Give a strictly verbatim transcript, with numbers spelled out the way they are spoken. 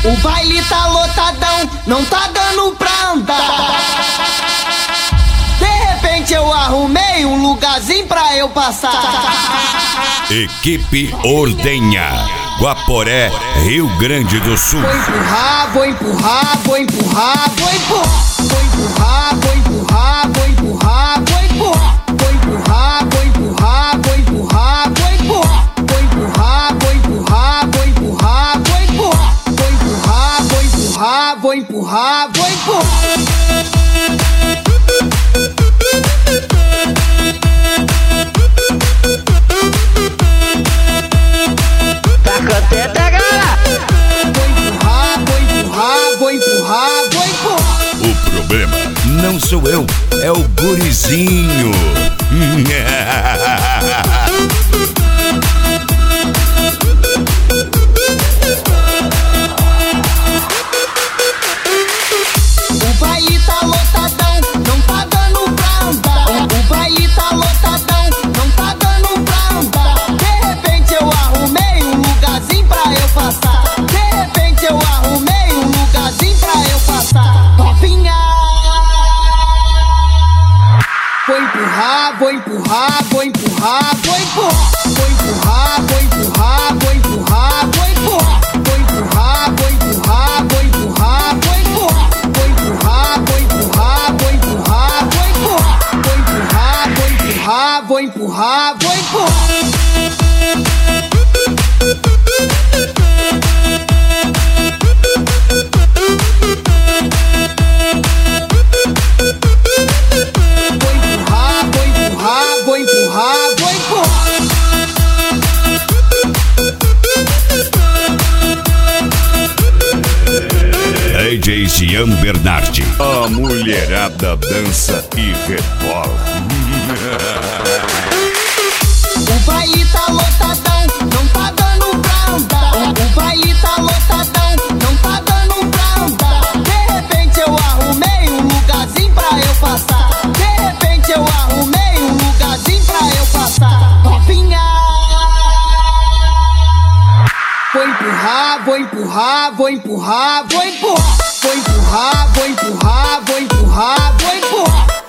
O baile tá lotadão, não tá dando pra andar. De repente eu arrumei um lugarzinho pra eu passar. Equipe Ordenha, Guaporé, Rio Grande do Sul. Vou empurrar, vou empurrar, vou empurrar, vou empurrar. Vou empurrar, vou empurrar, vou empurrar, vou empurrar. Vou empurrar, vou empurrar, vou empurrar, vou empurrar. Vou empurrar, vou empurrar, vou empurrar, vou empurrar. Vou empurrar, vou empurrar, vou empurrar, vou empurrar. Tá contente agora? Vou empurrar, vou empurrar, vou empurrar, vou empurrar. O problema não sou eu, é o gurizinho. O baile tá lotadão, não tá dando pra andar. O baile tá lotadão, não tá dando pra andar. De repente eu arrumei um lugarzinho pra eu passar. De repente eu arrumei um lugarzinho pra eu passar. Topinha! Vou empurrar, vou empurrar, vou empurrar, vou empurrar. Vou empurrar, vou empurrar, vou empurrar, vou empurrar. Vou empurrar, vou empurrar, vou empurrar, vou empurrar. Vou empurrar, vou empurrar, vou empurrar, vou empurrar. Vou empurrar, vou empurrar, vou empurrar, vou empurrar. Vou empurrar, vou empurrar, vou empurrar, vou empurrar. D J Jean Bernardi. A mulherada dança e rebola. O baile tá lotadão, não tá dando pra andar. O baile tá lotadão, não tá dando pra andar. De repente eu arrumei um lugarzinho pra eu passar. De repente eu arrumei um lugarzinho pra eu passar. Topinha! Vou empurrar, vou empurrar, vou empurrar, vou empurrar. Vou empurrar, vou empurrar, vou empurrar, vou empurrar.